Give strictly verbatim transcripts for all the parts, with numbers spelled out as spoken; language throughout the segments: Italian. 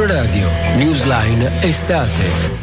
Controradio, Newsline Estate.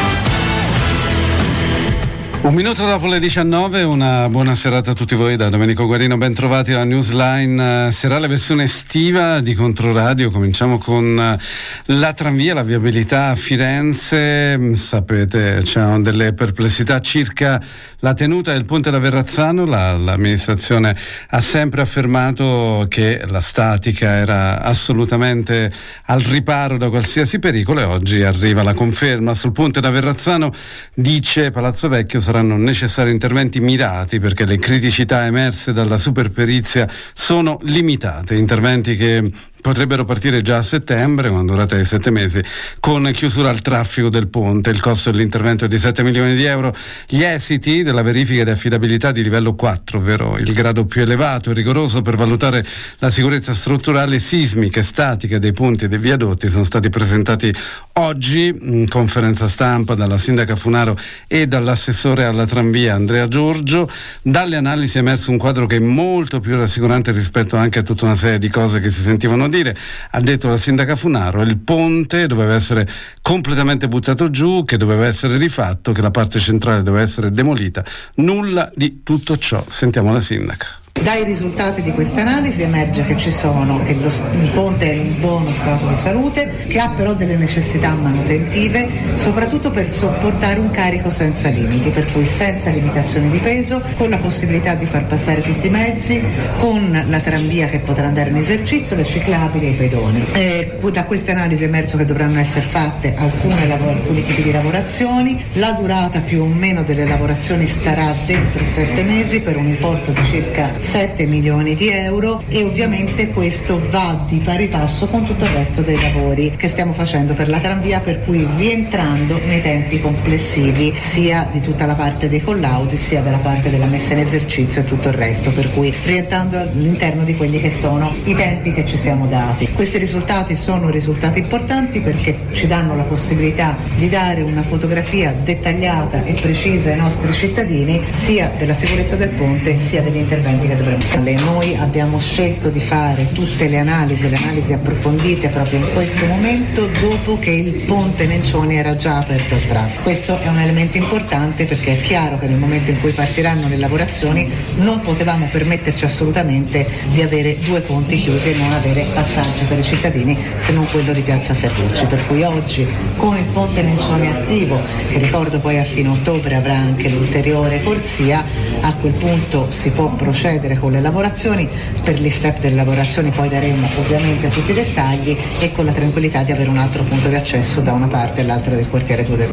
Un minuto dopo le diciannove, una buona serata a tutti voi da Domenico Guarino, ben trovati alla Newsline, serale versione estiva di Controradio. Cominciamo con la tranvia, la viabilità a Firenze. Sapete, c'erano delle perplessità circa la tenuta del ponte da Verrazzano. La, l'amministrazione ha sempre affermato che la statica era assolutamente al riparo da qualsiasi pericolo e oggi arriva la conferma. Sul ponte da Verrazzano, dice Palazzo Vecchio, saranno necessari interventi mirati perché le criticità emerse dalla superperizia sono limitate, interventi che potrebbero partire già a settembre, una durata di sette mesi, con chiusura al traffico del ponte. Il costo dell'intervento è di sette milioni di euro. Gli esiti della verifica di affidabilità di livello quattro, ovvero il grado più elevato e rigoroso per valutare la sicurezza strutturale, sismica e statica dei ponti e dei viadotti, sono stati presentati oggi in conferenza stampa dalla sindaca Funaro e dall'assessore alla tranvia Andrea Giorgio. Dalle analisi è emerso un quadro che è molto più rassicurante rispetto anche a tutta una serie di cose che si sentivano dire. Ha detto la sindaca Funaro: il ponte doveva essere completamente buttato giù, che doveva essere rifatto, che la parte centrale doveva essere demolita. Nulla di tutto ciò. Sentiamo la sindaca. Dai risultati di questa analisi emerge che ci sono, che lo, il ponte è in buono stato di salute, che ha però delle necessità manutentive, soprattutto per sopportare un carico senza limiti, per cui senza limitazioni di peso, con la possibilità di far passare tutti i mezzi, con la tranvia che potrà andare in esercizio, le ciclabili e i pedoni. E da queste analisi è emerso che dovranno essere fatte alcune lavor- alcuni tipi di lavorazioni, la durata più o meno delle lavorazioni starà dentro sette mesi per un importo di circa sette milioni di euro, e ovviamente questo va di pari passo con tutto il resto dei lavori che stiamo facendo per la tranvia, per cui rientrando nei tempi complessivi sia di tutta la parte dei collauti sia della parte della messa in esercizio e tutto il resto, per cui rientrando all'interno di quelli che sono i tempi che ci siamo dati. Questi risultati sono risultati importanti perché ci danno la possibilità di dare una fotografia dettagliata e precisa ai nostri cittadini sia della sicurezza del ponte sia degli interventi che dovremmo fare. Noi abbiamo scelto di fare tutte le analisi, le analisi approfondite proprio in questo momento, dopo che il ponte Nencioni era già aperto al traffico. Questo è un elemento importante perché è chiaro che nel momento in cui partiranno le lavorazioni non potevamo permetterci assolutamente di avere due ponti chiusi e non avere passaggi per i cittadini se non quello di Piazza Ferrucci, per cui oggi con il ponte Nencioni attivo, che ricordo poi a fine ottobre avrà anche l'ulteriore corsia, a quel punto si può procedere con le lavorazioni. Per gli step delle lavorazioni poi daremo ovviamente tutti i dettagli e con la tranquillità di avere un altro punto di accesso da una parte e l'altra del quartiere due.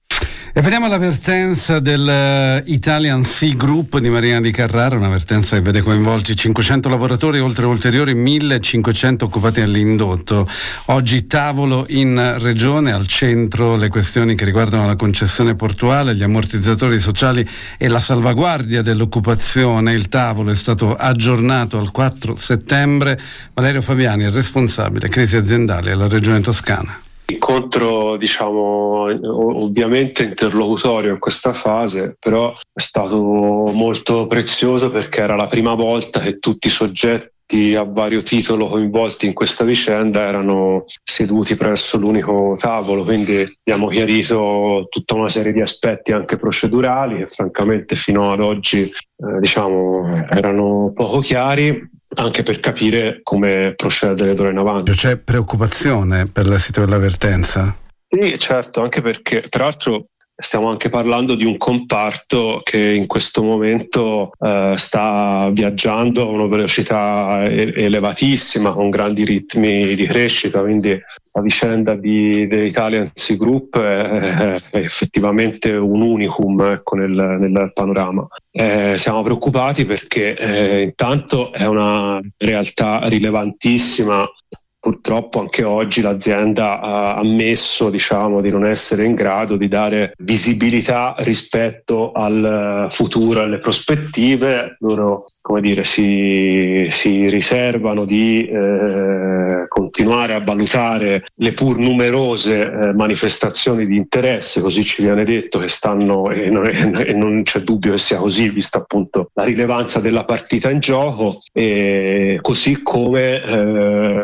E veniamo all'avvertenza del Italian Sea Group di Marina di Carrara, un'avvertenza che vede coinvolti cinquecento lavoratori oltre ulteriori millecinquecento occupati nell'indotto. Oggi tavolo in regione, al centro le questioni che riguardano la concessione portuale, gli ammortizzatori sociali e la salvaguardia dell'occupazione. Il tavolo è stato aggiornato al quattro settembre. Valerio Fabiani è responsabile crisi aziendali alla Regione Toscana. Incontro, diciamo, ovviamente interlocutorio in questa fase, però è stato molto prezioso perché era la prima volta che tutti i soggetti a vario titolo coinvolti in questa vicenda erano seduti presso l'unico tavolo, quindi abbiamo chiarito tutta una serie di aspetti anche procedurali che francamente fino ad oggi eh, diciamo erano poco chiari, anche per capire come procedere d'ora in avanti. C'è preoccupazione per l'esito dell'avvertenza? Sì, certo, anche perché peraltro stiamo anche parlando di un comparto che in questo momento eh, sta viaggiando a una velocità e- elevatissima, con grandi ritmi di crescita, quindi la vicenda di, dell'Italian Sea Group è, è effettivamente un unicum, ecco, nel, nel panorama. Eh, siamo preoccupati perché eh, intanto è una realtà rilevantissima. Purtroppo anche oggi l'azienda ha ammesso, diciamo, di non essere in grado di dare visibilità rispetto al futuro e alle prospettive. Loro, come dire, si, si riservano di eh, continuare a valutare le pur numerose eh, manifestazioni di interesse, così ci viene detto, che stanno, e non, è, e non c'è dubbio che sia così, vista appunto la rilevanza della partita in gioco, e così come eh, non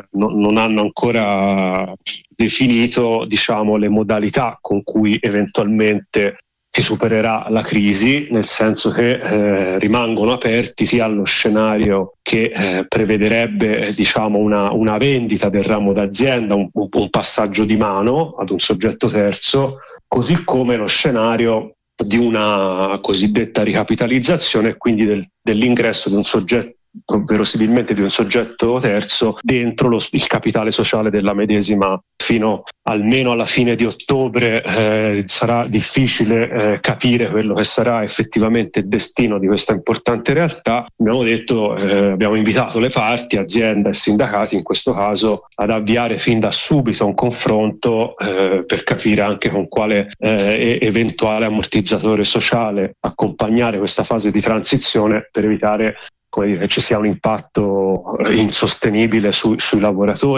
non hanno ancora definito, diciamo, le modalità con cui eventualmente si supererà la crisi, nel senso che eh, rimangono aperti sia allo scenario che eh, prevederebbe diciamo una, una vendita del ramo d'azienda, un, un passaggio di mano ad un soggetto terzo, così come lo scenario di una cosiddetta ricapitalizzazione e quindi del, dell'ingresso di un soggetto, verosimilmente di un soggetto terzo, dentro lo, il capitale sociale della medesima. Fino almeno alla fine di ottobre eh, sarà difficile eh, capire quello che sarà effettivamente il destino di questa importante realtà. Abbiamo detto, eh, abbiamo invitato le parti, azienda e sindacati in questo caso, ad avviare fin da subito un confronto eh, per capire anche con quale eh, eventuale ammortizzatore sociale accompagnare questa fase di transizione per evitare che ci sia un impatto insostenibile su, sui lavoratori.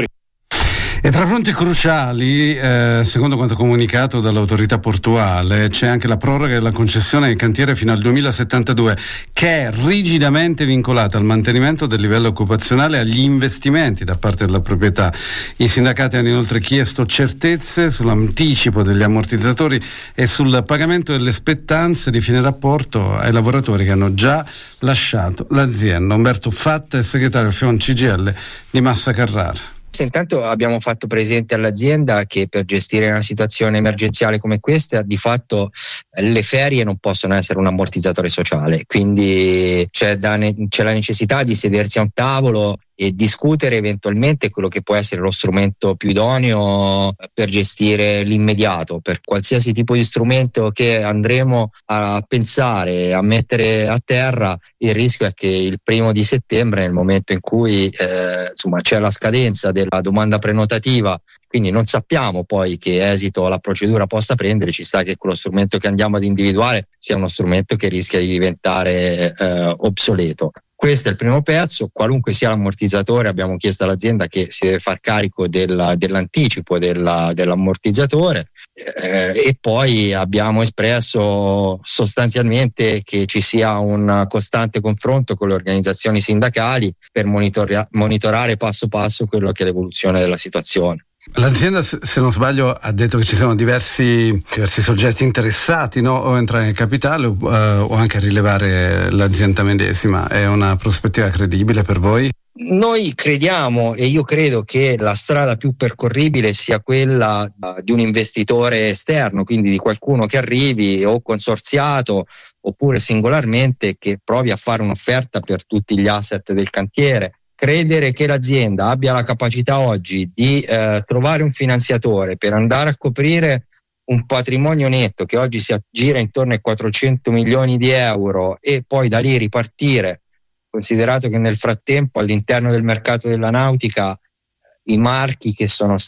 E tra fronti cruciali, eh, secondo quanto comunicato dall'autorità portuale, c'è anche la proroga della concessione del cantiere fino al duemilasettantadue, che è rigidamente vincolata al mantenimento del livello occupazionale e agli investimenti da parte della proprietà. I sindacati hanno inoltre chiesto certezze sull'anticipo degli ammortizzatori e sul pagamento delle spettanze di fine rapporto ai lavoratori che hanno già lasciato l'azienda. Umberto Fatta è segretario F I O N C G I L di Massa Carrara. Intanto abbiamo fatto presente all'azienda che per gestire una situazione emergenziale come questa di fatto le ferie non possono essere un ammortizzatore sociale, quindi c'è, da ne- c'è la necessità di sedersi a un tavolo e discutere eventualmente quello che può essere lo strumento più idoneo per gestire l'immediato. Per qualsiasi tipo di strumento che andremo a pensare, a mettere a terra, il rischio è che il primo di settembre, nel momento in cui eh, insomma c'è la scadenza della domanda prenotativa, quindi non sappiamo poi che esito la procedura possa prendere, ci sta che quello strumento che andiamo ad individuare sia uno strumento che rischia di diventare eh, obsoleto. Questo è il primo pezzo. Qualunque sia l'ammortizzatore, abbiamo chiesto all'azienda che si deve far carico della, dell'anticipo della, dell'ammortizzatore eh, e poi abbiamo espresso sostanzialmente che ci sia un costante confronto con le organizzazioni sindacali per monitora- monitorare passo passo quello che è l'evoluzione della situazione. L'azienda, se non sbaglio, ha detto che ci sono diversi, diversi soggetti interessati, no? O entrare nel capitale o, uh, o anche a rilevare l'azienda medesima. È una prospettiva credibile per voi? Noi crediamo, e io credo che la strada più percorribile sia quella uh, di un investitore esterno, quindi di qualcuno che arrivi o consorziato oppure singolarmente che provi a fare un'offerta per tutti gli asset del cantiere. Credere che l'azienda abbia la capacità oggi di eh, trovare un finanziatore per andare a coprire un patrimonio netto che oggi si aggira intorno ai quattrocento milioni di euro e poi da lì ripartire, considerato che nel frattempo all'interno del mercato della nautica i marchi che sono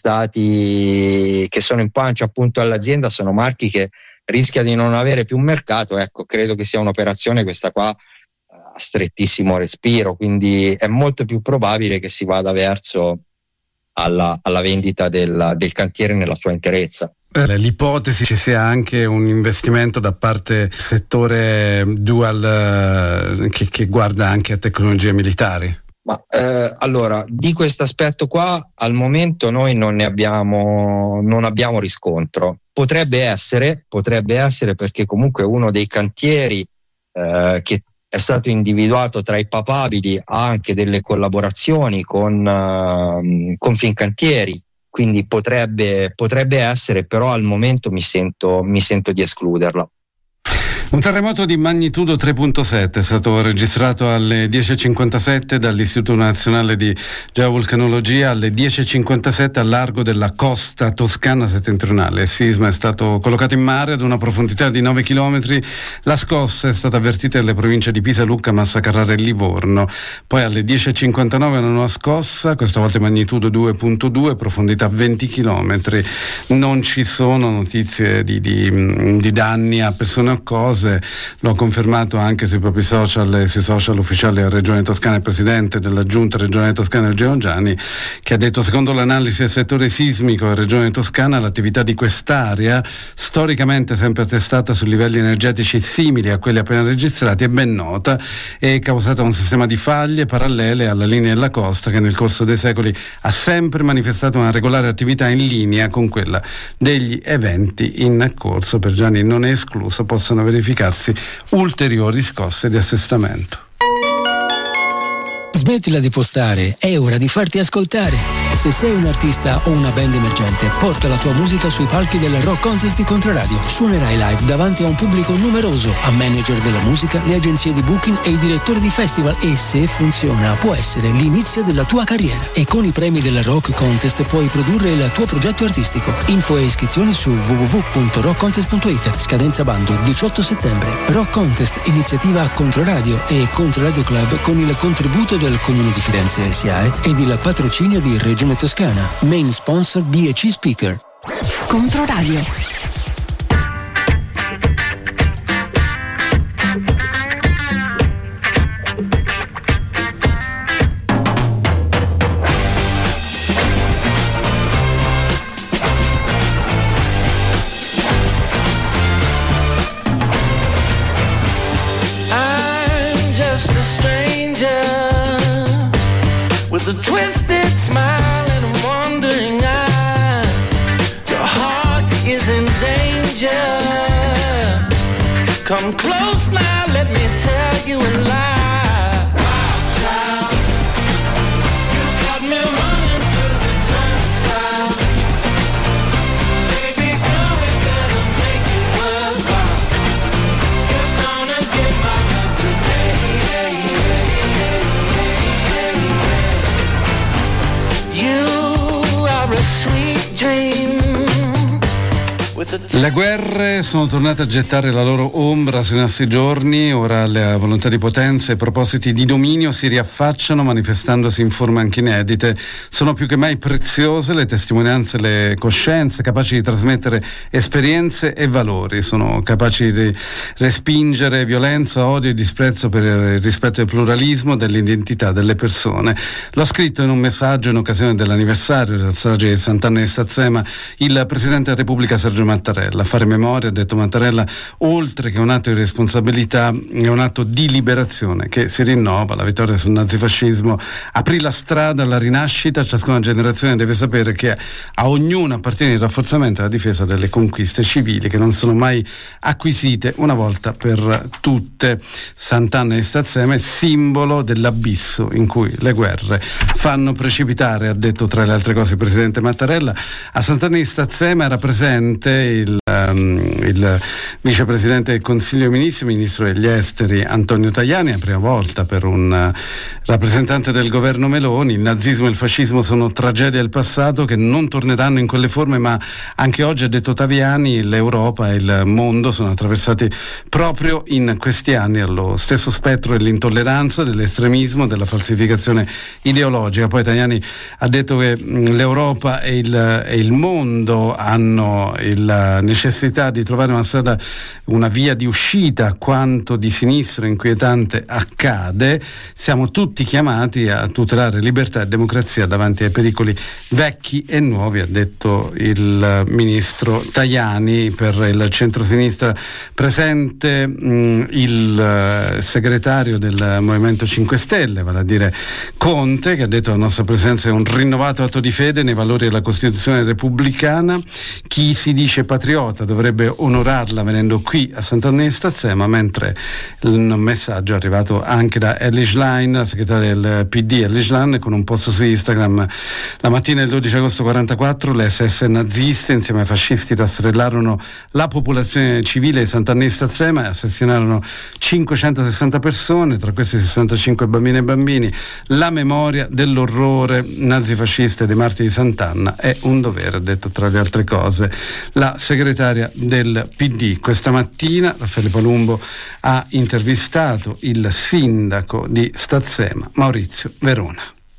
stati che sono in pancia appunto all'azienda sono marchi che rischia di non avere più un mercato. Ecco, credo che sia un'operazione questa qua a strettissimo respiro, quindi è molto più probabile che si vada verso alla, alla vendita del, del cantiere nella sua interezza. L'ipotesi ci sia anche un investimento da parte del settore dual che, che guarda anche a tecnologie militari. Ma eh, allora, di questo aspetto qua al momento noi non ne abbiamo non abbiamo riscontro. Potrebbe essere, potrebbe essere perché comunque uno dei cantieri eh, che è stato individuato tra i papabili ha anche delle collaborazioni con, uh, con Fincantieri, quindi potrebbe, potrebbe essere, però al momento mi sento, mi sento di escluderla. Un terremoto di magnitudo tre virgola sette è stato registrato alle dieci e cinquantasette dall'Istituto Nazionale di Geovulcanologia alle dieci e cinquantasette al largo della costa toscana settentrionale. Il sisma è stato collocato in mare ad una profondità di nove chilometri. La scossa è stata avvertita nelle province di Pisa, Lucca, Massa Carrara e Livorno. Poi alle dieci e cinquantanove una nuova scossa, questa volta magnitudo due virgola due, profondità venti chilometri. Non ci sono notizie di, di, di danni a persone o cose. cose lo ha confermato anche sui propri social e sui social ufficiali della Regione Toscana, il presidente della Giunta regionale toscana Geo Giani, che ha detto: secondo l'analisi del settore sismico della Regione Toscana, l'attività di quest'area, storicamente sempre attestata su livelli energetici simili a quelli appena registrati, è ben nota e è causata da un sistema di faglie parallele alla linea della costa che nel corso dei secoli ha sempre manifestato una regolare attività in linea con quella degli eventi in corso. Per Gianni non è escluso possano verificarsi ulteriori scosse di assestamento. Smettila di postare, è ora di farti ascoltare. Se sei un artista o una band emergente, porta la tua musica sui palchi del Rock Contest di Controradio. Suonerai live davanti a un pubblico numeroso, a manager della musica, le agenzie di booking e i direttori di festival, e se funziona può essere l'inizio della tua carriera. E con i premi del Rock Contest puoi produrre il tuo progetto artistico. Info e iscrizioni su w w w punto rock contest punto it. Scadenza bando diciotto settembre. Rock Contest, iniziativa a Controradio e Controradio Club con il contributo del Comune di Firenze S I A E ed il patrocinio di Regione Toscana. Main sponsor D e C Speaker. Controradio. I'm just a stranger with a twisted smile and a wandering eye. Your heart is in danger. Come close now, let me tell you a lie. Wild child, you got me running through the turnstile. Baby girl, we better make it worthwhile. You're gonna get my love today. Yeah, yeah, yeah, yeah, yeah, yeah. You are a sweet dream. Le guerre sono tornate a gettare la loro ombra sui nostri giorni. Ora le volontà di potenza e i propositi di dominio si riaffacciano, manifestandosi in forme anche inedite. Sono più che mai preziose le testimonianze, le coscienze capaci di trasmettere esperienze e valori. Sono capaci di respingere violenza, odio e disprezzo per il rispetto del pluralismo, dell'identità delle persone. L'ho scritto in un messaggio in occasione dell'anniversario della strage di Sant'Anna di Stazzema il Presidente della Repubblica Sergio Mattarella. Fare memoria, ha detto Mattarella, oltre che un atto di responsabilità, è un atto di liberazione che si rinnova. La vittoria sul nazifascismo aprì la strada alla rinascita. Ciascuna generazione deve sapere che a ognuna appartiene il rafforzamento e la difesa delle conquiste civili che non sono mai acquisite una volta per tutte. Sant'Anna di Stazzema è simbolo dell'abisso in cui le guerre fanno precipitare, ha detto tra le altre cose il Presidente Mattarella. A Sant'Anna di Stazzema era presente il, um, il vicepresidente del Consiglio dei Ministri, ministro degli esteri Antonio Tajani, la prima volta per un uh, rappresentante del governo Meloni. Il nazismo e il fascismo sono tragedie del passato che non torneranno in quelle forme, ma anche oggi, ha detto Tajani, l'Europa e il mondo sono attraversati proprio in questi anni allo stesso spettro dell'intolleranza, dell'estremismo, della falsificazione ideologica. Poi Tajani ha detto che mh, l'Europa e il, e il mondo hanno la necessità di trovare una strada, una via di uscita quanto di sinistro inquietante accade. Siamo tutti chiamati a tutelare libertà e democrazia davanti ai pericoli vecchi e nuovi, ha detto il ministro Tajani. Per il centrosinistra presente mh, il uh, segretario del Movimento cinque Stelle, vale a dire Conte, che ha detto: la nostra presenza è un rinnovato atto di fede nei valori della Costituzione repubblicana. Chi si dice patriota dovrebbe onorarla venendo qui a Sant'Anna di Stazzema, mentre il messaggio è arrivato anche da Elly Schlein, la segretaria del P D. Elly Schlein, con un post su Instagram: la mattina del dodici agosto quarantaquattro le S S naziste insieme ai fascisti rastrellarono la popolazione civile di Sant'Anna di Stazzema e assassinarono cinquecentosessanta persone, tra questi sessantacinque bambini e bambini. La memoria dell'orrore nazifascista e dei martiri di Sant'Anna è un dovere, ha detto tra le altre cose la segretaria del P D. Questa mattina Raffaele Palumbo ha intervistato il sindaco di Stazzema, Maurizio Verona.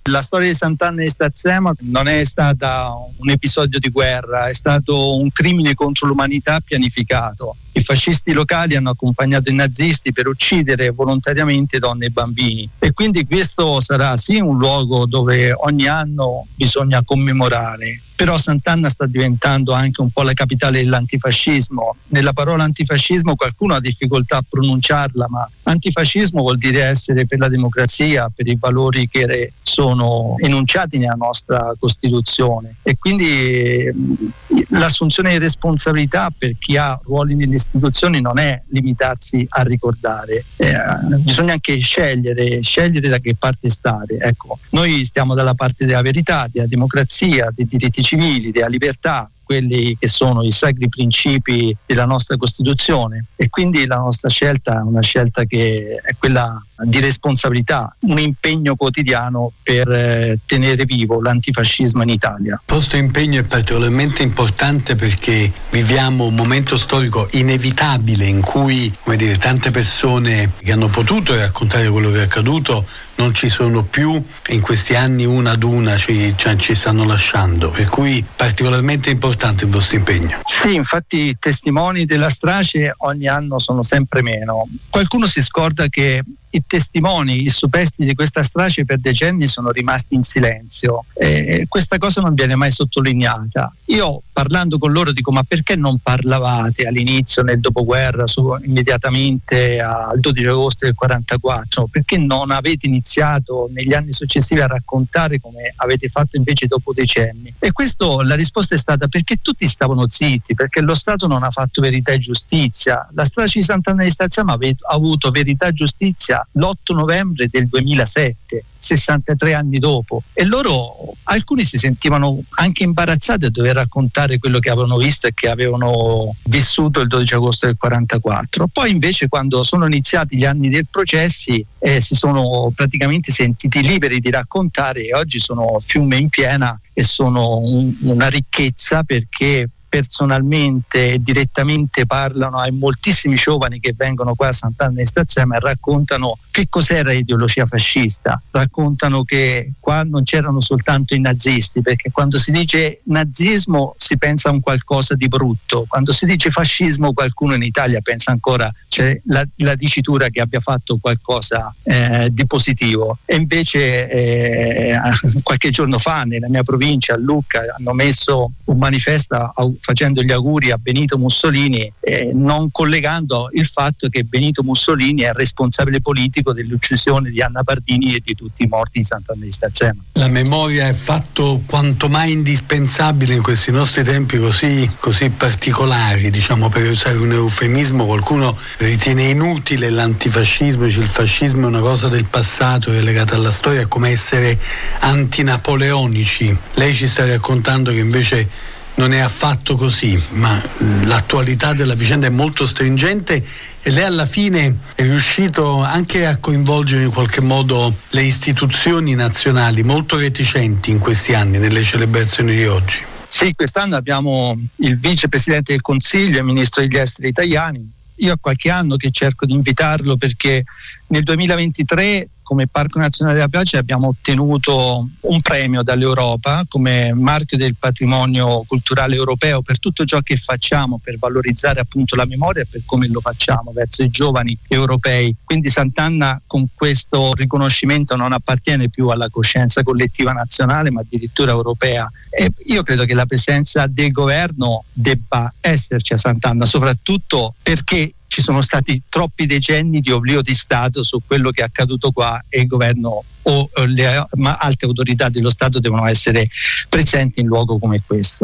La storia di Sant'Anna di Stazzema non è stata un episodio di guerra, è stato un crimine contro l'umanità pianificato. I fascisti locali hanno accompagnato i nazisti per uccidere volontariamente donne e bambini, e quindi questo sarà sì un luogo dove ogni anno bisogna commemorare, però Sant'Anna sta diventando anche un po' la capitale dell'antifascismo. Nella parola antifascismo qualcuno ha difficoltà a pronunciarla, ma antifascismo vuol dire essere per la democrazia, per i valori che sono enunciati nella nostra Costituzione, e quindi l'assunzione di responsabilità per chi ha ruoli nelle istituzioni non è limitarsi a ricordare, eh, bisogna anche scegliere scegliere da che parte stare. Ecco, noi stiamo dalla parte della verità, della democrazia, dei diritti civili, della libertà, quelli che sono i sacri principi della nostra Costituzione, e quindi la nostra scelta è una scelta che è quella di responsabilità, un impegno quotidiano per eh, tenere vivo l'antifascismo in Italia. Questo impegno è particolarmente importante perché viviamo un momento storico inevitabile in cui, come dire, tante persone che hanno potuto raccontare quello che è accaduto non ci sono più, e in questi anni una ad una ci, cioè, ci stanno lasciando, per cui particolarmente importante il vostro impegno. Sì, infatti i testimoni della strage ogni anno sono sempre meno. Qualcuno si scorda che i testimoni, i superstiti di questa strage per decenni sono rimasti in silenzio, e questa cosa non viene mai sottolineata. Io, parlando con loro, dico: ma perché non parlavate all'inizio, nel dopoguerra, su, immediatamente al dodici agosto del quarantaquattro? Perché non avete iniziato negli anni successivi a raccontare come avete fatto invece dopo decenni? E questo, la risposta è stata: perché tutti stavano zitti, perché lo Stato non ha fatto verità e giustizia. La strage di Sant'Anna di Stazzema ha avuto verità e giustizia l'otto novembre del duemilasette, sessantatré anni dopo, e loro, alcuni si sentivano anche imbarazzati a dover raccontare quello che avevano visto e che avevano vissuto il dodici agosto del quarantaquattro. Poi invece, quando sono iniziati gli anni dei processi, eh, si sono praticamente sentiti liberi di raccontare, e oggi sono fiume in piena e sono un, una ricchezza, perché personalmente e direttamente parlano ai moltissimi giovani che vengono qua a Sant'Anna di Stazzema e raccontano che cos'era l'ideologia fascista, raccontano che qua non c'erano soltanto i nazisti, perché quando si dice nazismo si pensa a un qualcosa di brutto, quando si dice fascismo qualcuno in Italia pensa ancora, c'è la, la dicitura che abbia fatto qualcosa eh, di positivo. E invece eh, qualche giorno fa nella mia provincia, a Lucca, hanno messo un manifesto a facendo gli auguri a Benito Mussolini, eh, non collegando il fatto che Benito Mussolini è il responsabile politico dell'uccisione di Anna Pardini e di tutti i morti di Sant'Anna di Stazzema. La memoria è fatto quanto mai indispensabile in questi nostri tempi così, così particolari, diciamo, per usare un eufemismo. Qualcuno ritiene inutile l'antifascismo, cioè il fascismo è una cosa del passato, è legata alla storia, come essere antinapoleonici. Lei ci sta raccontando che invece non è affatto così, ma l'attualità della vicenda è molto stringente, e lei alla fine è riuscito anche a coinvolgere in qualche modo le istituzioni nazionali, molto reticenti in questi anni nelle celebrazioni di oggi. Sì, quest'anno abbiamo il vicepresidente del Consiglio e ministro degli esteri italiani. Io ho qualche anno che cerco di invitarlo, perché nel duemilaventitré come Parco Nazionale della Piace abbiamo ottenuto un premio dall'Europa come marchio del patrimonio culturale europeo per tutto ciò che facciamo per valorizzare appunto la memoria e per come lo facciamo verso i giovani europei. Quindi Sant'Anna con questo riconoscimento non appartiene più alla coscienza collettiva nazionale, ma addirittura europea. E io credo che la presenza del governo debba esserci a Sant'Anna, soprattutto perché ci sono stati troppi decenni di oblio di Stato su quello che è accaduto qua, e il governo o le alte autorità dello Stato devono essere presenti in luogo come questo.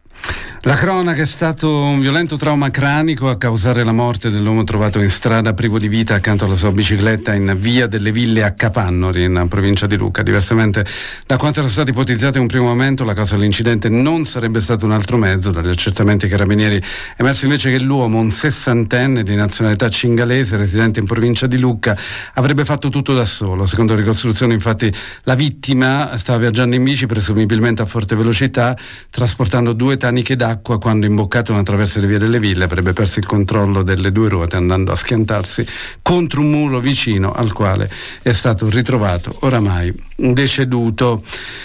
La cronaca è stato un violento trauma cranico a causare la morte dell'uomo trovato in strada privo di vita accanto alla sua bicicletta in via delle Ville a Capannori, in provincia di Lucca. Diversamente da quanto era stato ipotizzato in un primo momento, la causa dell'incidente non sarebbe stato un altro mezzo. Dagli accertamenti carabinieri è emerso invece che l'uomo, un sessantenne di nazionalità cingalese residente in provincia di Lucca, avrebbe fatto tutto da solo. Secondo ricostruzioni, infatti, la vittima stava viaggiando in bici, presumibilmente a forte velocità, trasportando due taniche d'acqua d'acqua quando imboccato una traversa di Via delle Ville avrebbe perso il controllo delle due ruote andando a schiantarsi contro un muro vicino al quale è stato ritrovato oramai deceduto.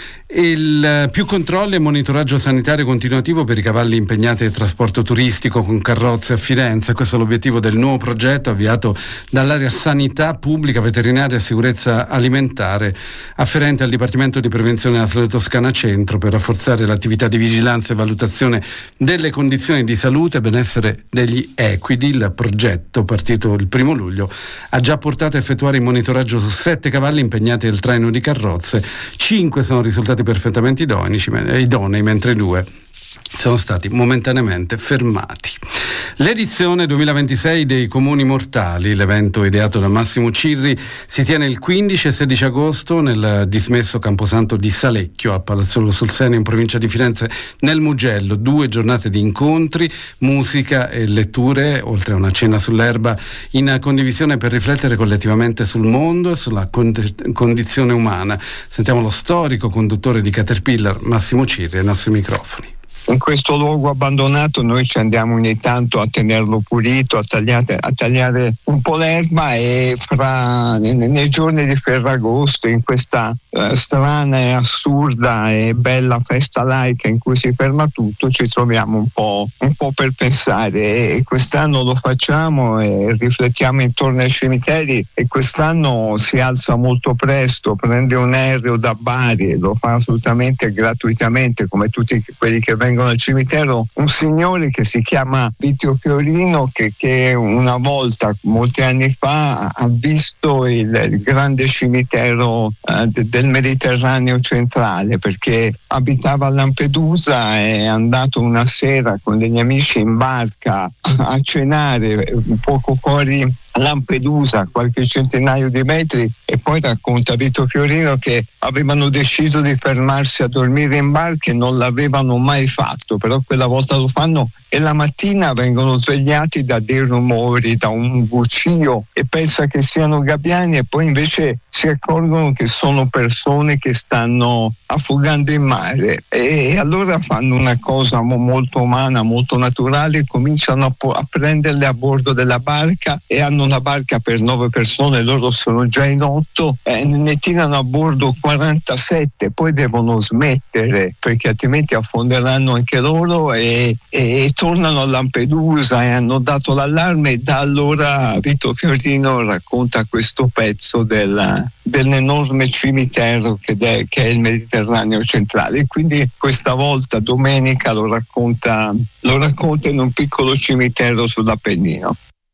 Il più controlli e monitoraggio sanitario continuativo per i cavalli impegnati nel trasporto turistico con carrozze a Firenze. Questo è l'obiettivo del nuovo progetto avviato dall'area sanità pubblica, veterinaria e sicurezza alimentare afferente al Dipartimento di Prevenzione della Salute Toscana Centro per rafforzare l'attività di vigilanza e valutazione delle condizioni di salute e benessere degli equidi. Il progetto, partito il primo luglio, ha già portato a effettuare il monitoraggio su sette cavalli impegnati nel traino di carrozze. Cinque sono risultati perfettamente idonici, idonei, mentre due sono stati momentaneamente fermati. L'edizione duemilaventisei dei Comuni Mortali, l'evento ideato da Massimo Cirri, si tiene il quindici e sedici agosto nel dismesso Camposanto di Salecchio, al Palazzolo sul Sena in provincia di Firenze, nel Mugello. Due giornate di incontri, musica e letture, oltre a una cena sull'erba, in condivisione per riflettere collettivamente sul mondo e sulla cond- condizione umana. Sentiamo lo storico conduttore di Caterpillar, Massimo Cirri, ai nostri microfoni. In questo luogo abbandonato noi ci andiamo ogni tanto a tenerlo pulito, a tagliare, a tagliare un po' l'erba, e fra, nei, nei giorni di Ferragosto, in questa eh, strana e assurda e bella festa laica in cui si ferma tutto, ci troviamo un po', un po' per pensare, e quest'anno lo facciamo e riflettiamo intorno ai cimiteri, e quest'anno si alza molto presto, prende un aereo da Bari e lo fa assolutamente gratuitamente come tutti quelli che vengono al cimitero, un signore che si chiama Vittorio Fiorino, che, che una volta, molti anni fa, ha visto il, il grande cimitero eh, de, del Mediterraneo centrale, perché abitava a Lampedusa, è andato una sera con degli amici in barca a cenare un poco fuori Lampedusa, qualche centinaio di metri, e poi racconta Vito Fiorino che avevano deciso di fermarsi a dormire in barca e non l'avevano mai fatto, però quella volta lo fanno, e la mattina vengono svegliati da dei rumori, da un vocio, e pensa che siano gabbiani, e poi invece si accorgono che sono persone che stanno affogando in mare, e allora fanno una cosa molto umana, molto naturale, cominciano a, po- a prenderle a bordo della barca, e hanno una barca per nove persone, loro sono già in otto, eh, ne tirano a bordo quarantasette, poi devono smettere perché altrimenti affonderanno anche loro, e, e, e tornano a Lampedusa, e hanno dato l'allarme, e da allora Vito Fiorino racconta questo pezzo della, dell'enorme cimitero che, de, che è il Mediterraneo centrale, e quindi questa volta domenica lo racconta, lo racconta in un piccolo cimitero sull'Appennino.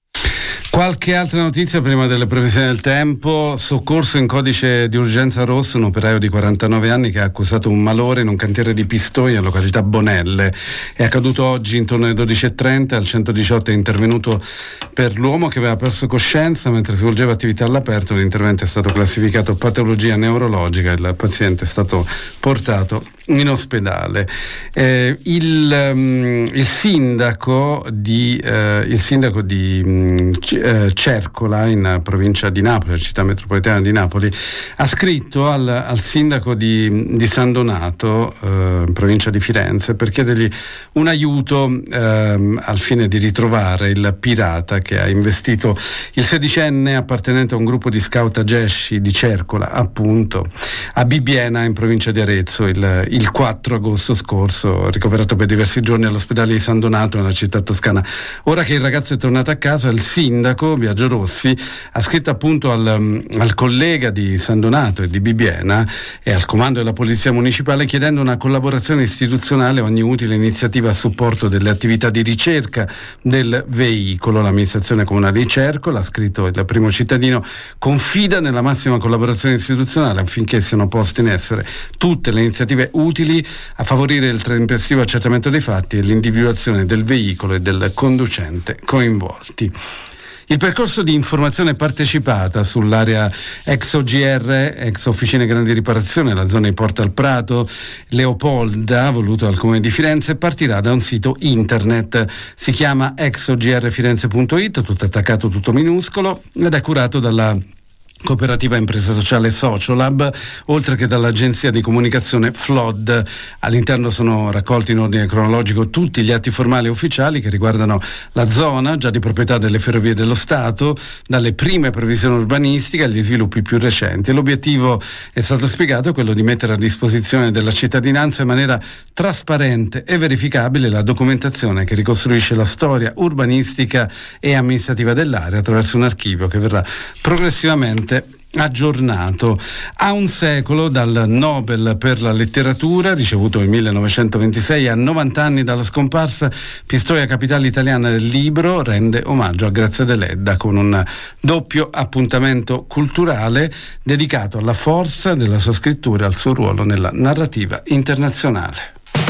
Qualche altra notizia prima delle previsioni del tempo. Soccorso in codice di urgenza rosso un operaio di quarantanove anni che ha accusato un malore in un cantiere di Pistoia, in località Bonelle. È accaduto oggi intorno alle dodici e trenta. Al centodiciotto è intervenuto per l'uomo che aveva perso coscienza mentre svolgeva attività all'aperto. L'intervento è stato classificato patologia neurologica, il paziente è stato portato in ospedale. Eh, il, um, il sindaco di eh, il sindaco di um, eh, Cercola, in provincia di Napoli, città metropolitana di Napoli, ha scritto al, al sindaco di, di San Donato, eh, in provincia di Firenze, per chiedergli un aiuto eh, al fine di ritrovare il pirata che ha investito il sedicenne appartenente a un gruppo di scout a Gesci di Cercola, appunto a Bibbiena, in provincia di Arezzo, il, il quattro agosto scorso, ricoverato per diversi giorni all'ospedale di San Donato nella città toscana. Ora che il ragazzo è tornato a casa, il sindaco Biagio Rossi ha scritto appunto al, al collega di San Donato e di Bibbiena e al comando della polizia municipale chiedendo una collaborazione istituzionale e ogni utile iniziativa a supporto delle attività di ricerca del veicolo. L'amministrazione comunale di Cercola, ha scritto il primo cittadino, confida nella massima collaborazione istituzionale affinché siano poste in essere tutte le iniziative utili a favorire il tempestivo accertamento dei fatti e l'individuazione del veicolo e del conducente coinvolti. Il percorso di informazione partecipata sull'area ex O G R, ex Officine Grandi Riparazione, la zona di Porta al Prato, Leopolda, voluto dal Comune di Firenze, partirà da un sito internet. Si chiama ex o g r firenze punto it, tutto attaccato, tutto minuscolo, ed è curato dalla cooperativa impresa sociale Sociolab, oltre che dall'agenzia di comunicazione Flood. All'interno sono raccolti in ordine cronologico tutti gli atti formali e ufficiali che riguardano la zona, già di proprietà delle Ferrovie dello Stato, dalle prime previsioni urbanistiche agli sviluppi più recenti. E l'obiettivo, è stato spiegato, quello di mettere a disposizione della cittadinanza in maniera trasparente e verificabile la documentazione che ricostruisce la storia urbanistica e amministrativa dell'area attraverso un archivio che verrà progressivamente aggiornato. A un secolo dal Nobel per la letteratura, ricevuto nel millenovecentoventisei, a novanta anni dalla scomparsa, Pistoia, capitale italiana del libro, rende omaggio a Grazia Deledda con un doppio appuntamento culturale dedicato alla forza della sua scrittura e al suo ruolo nella narrativa internazionale.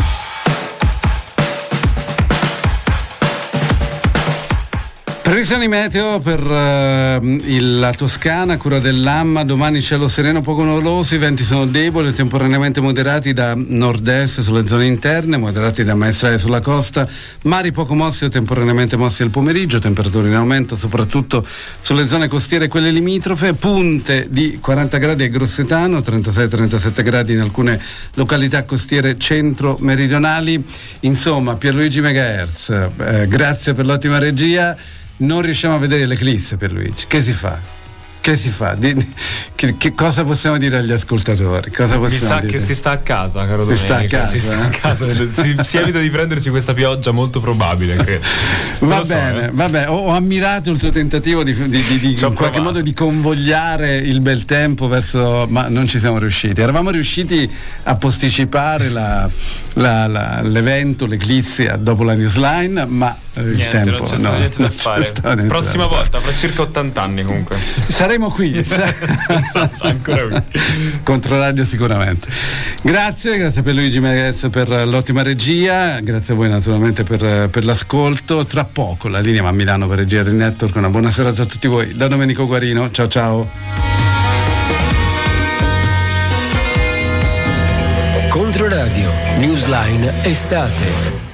Previsioni meteo per uh, il, la Toscana, cura dell'Amma. Domani cielo sereno poco nuvoloso, i venti sono deboli, temporaneamente moderati da nord-est sulle zone interne, moderati da maestrale sulla costa, mari poco mossi o temporaneamente mossi al pomeriggio, temperature in aumento soprattutto sulle zone costiere e quelle limitrofe, punte di quaranta gradi a Grossetano, trentasei trentasette gradi in alcune località costiere centro-meridionali. Insomma, Pierluigi Megahertz, eh, grazie per l'ottima regia. Non riusciamo a vedere l'eclisse, per Luigi. Che si fa? Che si fa? Di, di, che, che cosa possiamo dire agli ascoltatori? Cosa Mi sa dire? che si sta a casa, caro si Domenico. Sta a casa, si sta eh? a casa. si, si evita di prenderci questa pioggia molto probabile. Che, va so, bene, eh. vabbè. Ho, ho ammirato il tuo tentativo di, di, di, di in qualche provato. modo di convogliare il bel tempo verso, ma non ci siamo riusciti. Eravamo riusciti a posticipare la, la, la, l'evento, l'eclisse dopo la newsline, ma eh, il niente, tempo non c'è stato no, niente da fare. Niente Prossima da volta, fra circa ottanta anni comunque. Saremo qui. Ancora qui. Controradio sicuramente. Grazie, grazie per Luigi Megahertz per l'ottima regia, grazie a voi naturalmente per, per l'ascolto. Tra poco la linea va a Milano per Regia del Network. Una buona serata a tutti voi da Domenico Guarino, ciao ciao. Controradio Newsline estate.